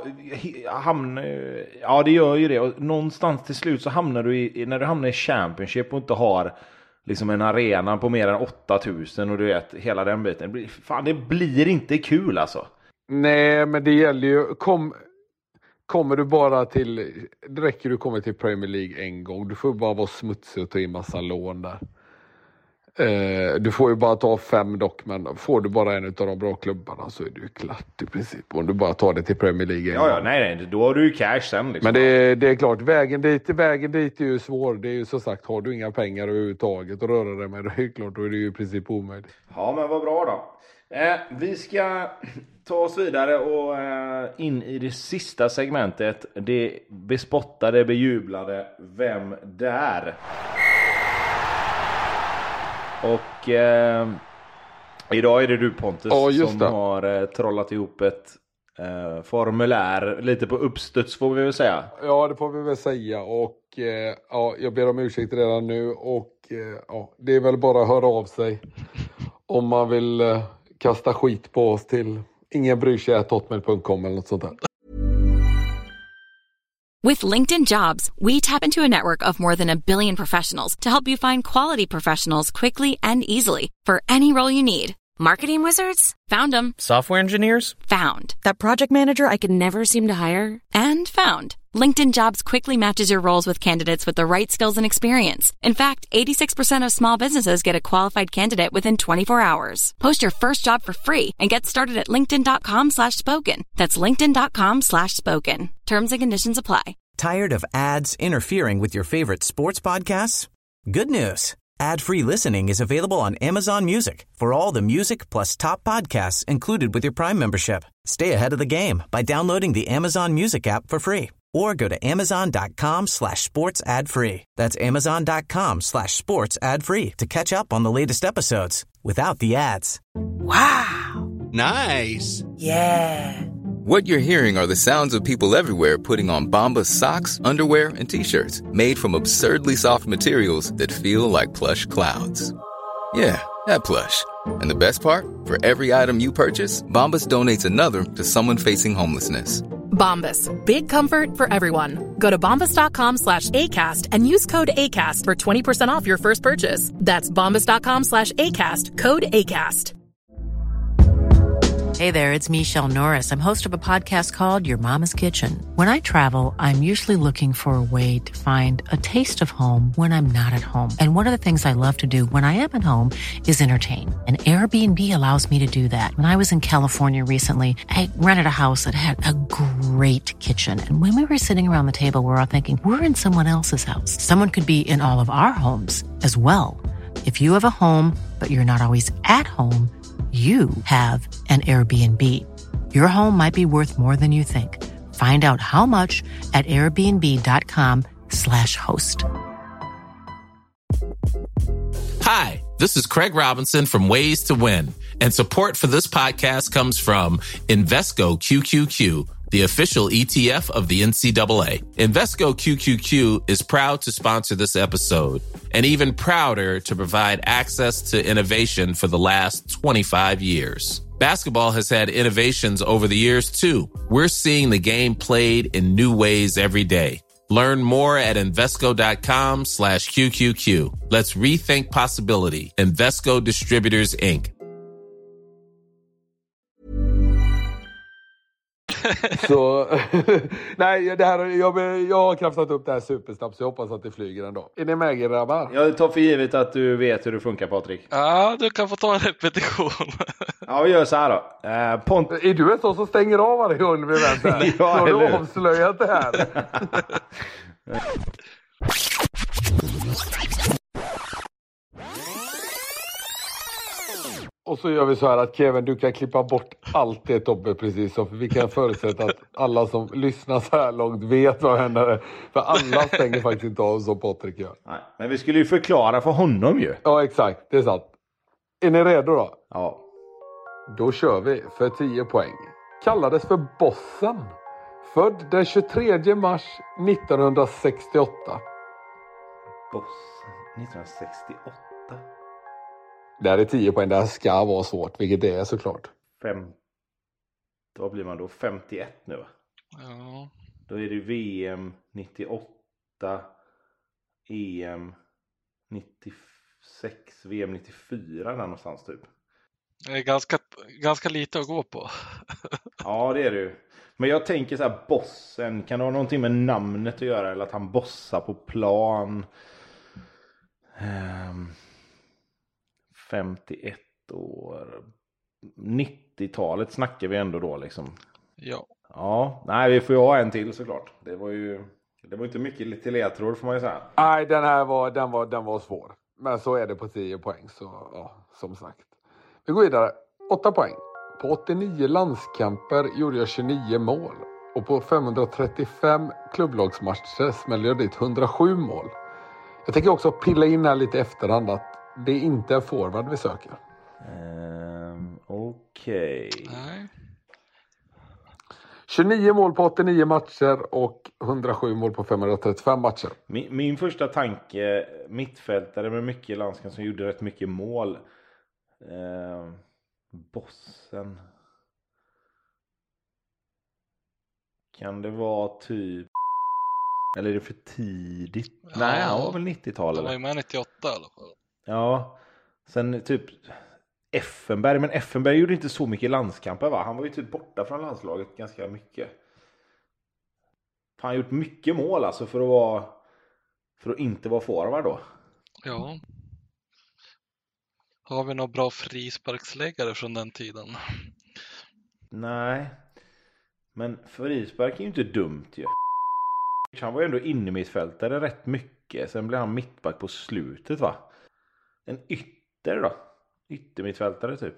ja, det gör ju det. Och någonstans till slut så hamnar du när du hamnar i Championship och inte har liksom en arena på mer än 8000 och du vet, hela den biten. Det blir inte kul alltså. Nej, men det gäller ju... Kommer du bara till... Det räcker du kommer till Premier League en gång. Du får bara vara smutsig och ta in massa lån där. Du får ju bara ta 5 dock, men får du bara en av de bra klubbarna så är du klart i princip. Om du bara tar det till Premier League. Ja, nej, då har du ju cash sen liksom. Men det är klart, vägen dit är ju svår. Det är ju så sagt, har du inga pengar överhuvudtaget att röra dig med, det är klart, då är det ju i princip omöjligt. Ja, men vad bra då. Vi ska ta oss vidare och in i det sista segmentet. Det bespottade, bejublade Vem där? Och idag är det du, Pontus, som har trollat ihop ett formulär lite på uppstuds, får vi väl säga. Ja, det får vi väl säga. Och jag ber om ursäkt redan nu. Och det är väl bara att höra av sig om man vill kasta skit på oss till ingenbryr.hotmail.com eller något sånt där. With LinkedIn Jobs, we tap into a network of more than 1 billion professionals to help you find quality professionals quickly and easily for any role you need. Marketing wizards? Found them. Software engineers? Found. That project manager I could never seem to hire? And found. LinkedIn Jobs quickly matches your roles with candidates with the right skills and experience. In fact, 86% of small businesses get a qualified candidate within 24 hours. Post your first job for free and get started at linkedin.com/spoken. That's linkedin.com/spoken. Terms and conditions apply. Tired of ads interfering with your favorite sports podcasts? Good news. Ad-free listening is available on Amazon Music for all the music plus top podcasts included with your Prime membership. Stay ahead of the game by downloading the Amazon Music app for free or go to amazon.com/sports ad free. That's amazon.com/sports ad free to catch up on the latest episodes without the ads. Wow. Nice. Yeah. What you're hearing are the sounds of people everywhere putting on Bombas socks, underwear, and T-shirts made from absurdly soft materials that feel like plush clouds. Yeah, that plush. And the best part? For every item you purchase, Bombas donates another to someone facing homelessness. Bombas. Big comfort for everyone. Go to bombas.com/ACAST and use code ACAST for 20% off your first purchase. That's bombas.com/ACAST. Code ACAST. Hey there, it's Michelle Norris. I'm host of a podcast called Your Mama's Kitchen. When I travel, I'm usually looking for a way to find a taste of home when I'm not at home. And one of the things I love to do when I am at home is entertain. And Airbnb allows me to do that. When I was in California recently, I rented a house that had a great kitchen. And when we were sitting around the table, we were all thinking, we're in someone else's house. Someone could be in all of our homes as well. If you have a home, but you're not always at home, you have an Airbnb. Your home might be worth more than you think. Find out how much at airbnb.com/host. Hi, this is Craig Robinson from Ways to Win, and support for this podcast comes from Invesco QQQ, the official ETF of the NCAA. Invesco QQQ is proud to sponsor this episode, and even prouder to provide access to innovation for the last 25 years. Basketball has had innovations over the years, too. We're seeing the game played in new ways every day. Learn more at Invesco.com/QQQ. Let's rethink possibility. Invesco Distributors, Inc. Så, nej, det här, jag har kraftat upp det här supersnabbt, så jag hoppas att det flyger ändå. Är ni med, grabbar? Jag tar för givet att du vet hur det funkar, Patrik. Ja, du kan få ta en repetition. Ja, vi gör så här då. Är du en sån som stänger av varje gång vi väntar? Ja, har du avslöjat det här? Och så gör vi så här att Kevin, du kan klippa bort allt det Tobbe precis så, för vi kan förutsätta att alla som lyssnar så här långt vet vad händer. För alla stänger faktiskt inte av som Patrik gör. Nej, men vi skulle ju förklara för honom ju. Ja, exakt. Det är sant. Är ni redo då? Ja. Då kör vi för 10 poäng. Kallades för Bossen. Född den 23 mars 1968. Bossen 1968. Det här är 10 poäng. Det här ska vara svårt, vilket det är såklart. Då blir man då 51 nu, va? Ja. Då är det VM 98, EM 96, VM 94 där någonstans typ. Det är ganska lite att gå på. Ja, det är det ju. Men jag tänker så här, bossen, kan det ha någonting med namnet att göra, eller att han bossar på plan? 51 år. 90-talet snackar vi ändå då liksom. Ja. Ja, nej, vi får ju ha en till såklart. Det var inte mycket till ledtråd, får man ju säga. Nej, den var svår. Men så är det på 10 poäng, så ja, som sagt. Vi går vidare. 8 poäng. På 89 landskamper gjorde jag 29 mål. Och på 535 klubblagsmatcher smällde jag dit 107 mål. Jag tänker också pilla in här lite efterhand att det är inte en forward vi söker. Okej. 29 mål på 89 matcher och 107 mål på 535 matcher. Min första tanke, mittfältare med mycket landskamp som gjorde rätt mycket mål. Bossen. Kan det vara typ... Eller är det för tidigt? Ja, nej, han var väl 90-tal eller? Han var ju med 98 i alla fall. Ja, sen typ Effenberg. Men Effenberg gjorde inte så mycket landskamper, va? Han var ju typ borta från landslaget ganska mycket. Han har gjort mycket mål alltså för att inte vara forward då. Ja. Har vi några bra frisparksläggare från den tiden? Nej. Men frispark är ju inte dumt ju. Han var ju ändå inne mittfältare rätt mycket. Sen blev han mittback på slutet, va? En ytter då? Yttermittfältare typ.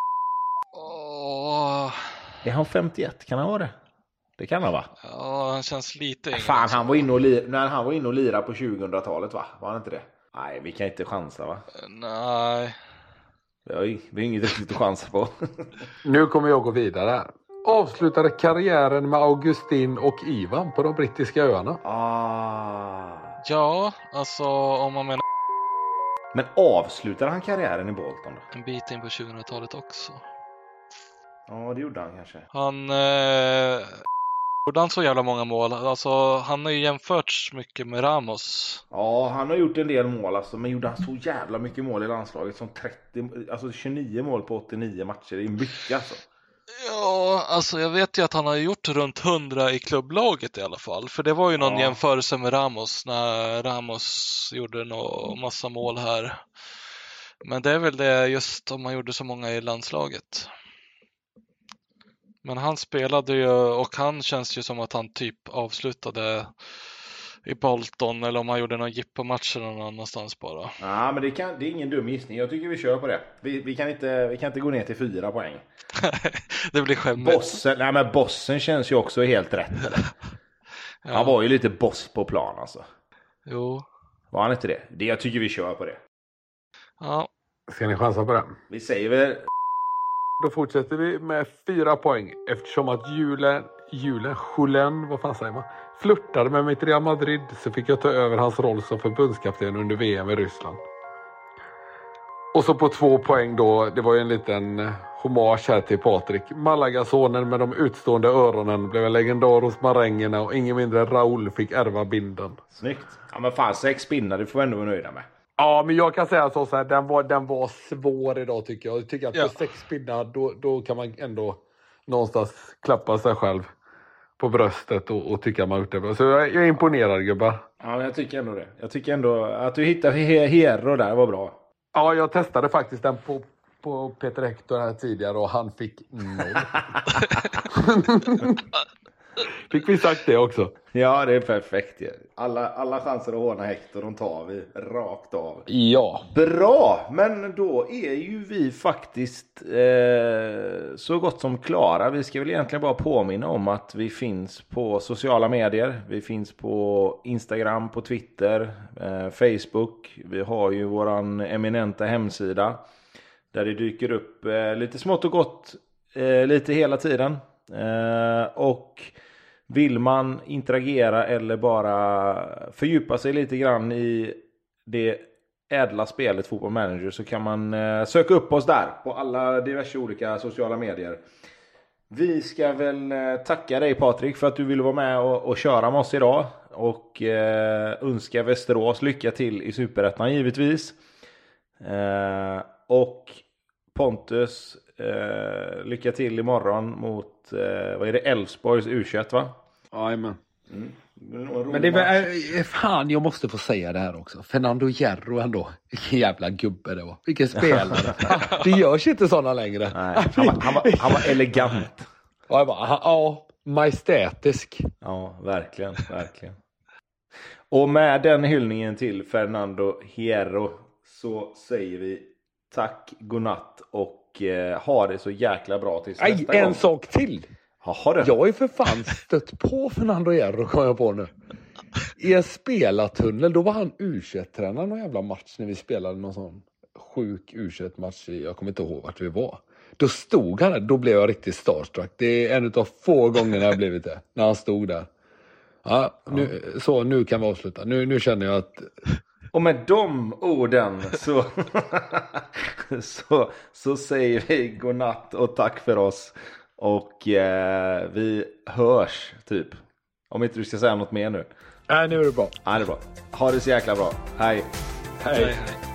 Är han 51? Kan han vara det? Det kan han, va? Ja, han känns lite yngre. Fan, han var inne och lirade på 2000-talet, va? Var han inte det? Nej, vi kan inte chansa, va? Nej. Vi har inget riktigt att chansa på. Nu kommer jag gå vidare. Avslutade karriären med Augustin och Ivan på de brittiska öarna. Ja, alltså om man menar... Men avslutade han karriären i Bolton då? En bit in på 2000-talet också. Ja, det gjorde han kanske. Han gjorde han så jävla många mål. Alltså, han har ju jämförts mycket med Ramos. Ja, han har gjort en del mål alltså, men gjorde han så jävla mycket mål i landslaget som 29 mål på 89 matcher. Det är mycket alltså. Ja, alltså jag vet ju att han har gjort runt 100 i klubblaget i alla fall. För det var ju någon jämförelse med Ramos när Ramos gjorde massa mål här. Men det är väl det just om man gjorde så många i landslaget. Men han spelade ju, och han känns ju som att han typ avslutade i Bolton, eller om han gjorde någon jippo-match någon annanstans bara. Ja, men det är ingen dum gissning. Jag tycker vi kör på det. Vi kan inte gå ner till 4 poäng. Det blir skämmigt. Bossen känns ju också helt rätt. Ja. Han var ju lite boss på plan alltså. Jo. Var han inte det? Jag tycker vi kör på det. Ja. Ska ni chansa på det? Vi säger väl... Då fortsätter vi med 4 poäng. Eftersom att Julen, vad fan säger man? Flörtade med mitt Real Madrid, så fick jag ta över hans roll som förbundskapten under VM i Ryssland. Och så på 2 poäng då, det var ju en liten hommage här till Patrik. Malaga-sonen med de utstående öronen blev en legendar hos marängerna, och ingen mindre Raúl fick ärva binden. Snyggt. Ja, men fan, 6 pinnar, det får vi ändå vara nöjda med. Ja, men jag kan säga så här, den var svår idag tycker jag. Jag tycker att på 6 pinnar, då kan man ändå någonstans klappa sig själv på bröstet och tycka man gjort det. Så jag är imponerad, gubbar. Ja, jag tycker ändå det. Jag tycker ändå att du hittade Hero där var bra. Ja, jag testade faktiskt den på Peter Hector här tidigare, och han fick 0. Fick vi sagt det också? Ja, det är perfekt. Alla chanser att ordna Hector, de tar vi rakt av. Ja. Bra, men då är ju vi faktiskt så gott som klara. Vi ska väl egentligen bara påminna om att vi finns på sociala medier. Vi finns på Instagram, på Twitter, Facebook. Vi har ju våran eminenta hemsida där det dyker upp lite smått och gott lite hela tiden. Och vill man interagera eller bara fördjupa sig lite grann i det ädla spelet Football Manager, så kan man söka upp oss där på alla diverse olika sociala medier. Vi ska väl tacka dig, Patrik, för att du ville vara med och köra med oss idag, och önska Västerås lycka till i Superettan givetvis. Och Pontus, lycka till imorgon mot vad är det, Elfsborgs U21, va? Jajamän. Men det är fan, jag måste få säga det här också. Fernando Hierro ändå. Vilken jävla gubbe det var. Vilken spelare. Det görs inte sådana längre. Nej, han var elegant. Ja, majestätisk. Ja, verkligen. Och med den hyllningen till Fernando Hierro så säger vi tack, godnatt och ha det så jäkla bra tills nästa gång. En sak till. Jag är för fan stött på Fernando Hierro, kom jag på nu. I en spelartunnel, då var han U21-tränare någon jävla match när vi spelade någon sån sjuk U21-match. Jag kommer inte ihåg vart vi var. Då stod han där, då blev jag riktigt starstruck. Det är en av få gånger jag blivit det, när han stod där. Ja, nu kan vi avsluta. Nu känner jag att... Och med de orden så säger vi godnatt och tack för oss. Och vi hörs typ. Om inte du ska säga något mer nu. Nej, nu är det bra. Ja, det är bra. Ha det så jäkla bra. Hej. Hej.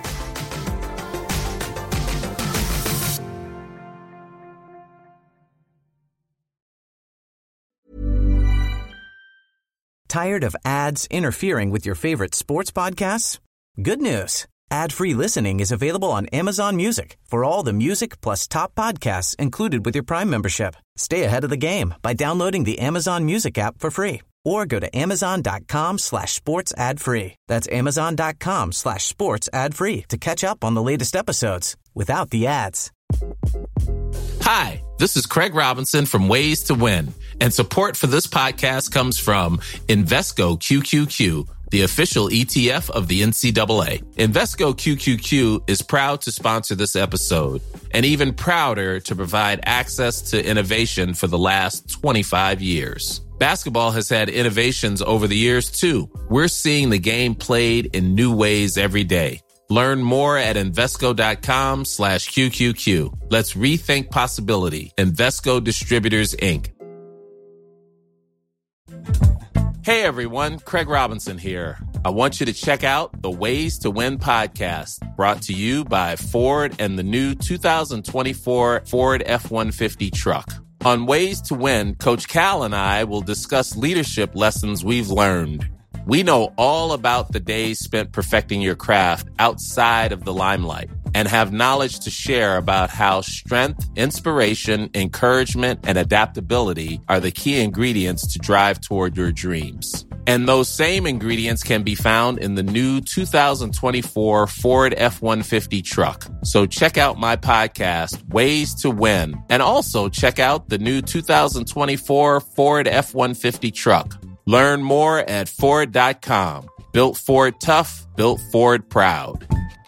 Tired of ads interfering with your favorite sports podcasts? Good news. Ad-free listening is available on Amazon Music for all the music plus top podcasts included with your Prime membership. Stay ahead of the game by downloading the Amazon Music app for free or go to amazon.com/sports ad free. That's amazon.com/sports ad free to catch up on the latest episodes without the ads. Hi, this is Craig Robinson from Ways to Win, and support for this podcast comes from Invesco QQQ, the official ETF of the NCAA. Invesco QQQ is proud to sponsor this episode and even prouder to provide access to innovation for the last 25 years. Basketball has had innovations over the years, too. We're seeing the game played in new ways every day. Learn more at Invesco.com/QQQ. Let's rethink possibility. Invesco Distributors, Inc. Hey everyone, Craig Robinson here. I want you to check out the Ways to Win podcast, brought to you by Ford and the new 2024 Ford F-150 truck. On Ways to Win, Coach Cal and I will discuss leadership lessons we've learned. We know all about the days spent perfecting your craft outside of the limelight and have knowledge to share about how strength, inspiration, encouragement, and adaptability are the key ingredients to drive toward your dreams. And those same ingredients can be found in the new 2024 Ford F-150 truck. So check out my podcast, Ways to Win, and also check out the new 2024 Ford F-150 truck. Learn more at Ford.com. Built Ford tough, built Ford proud.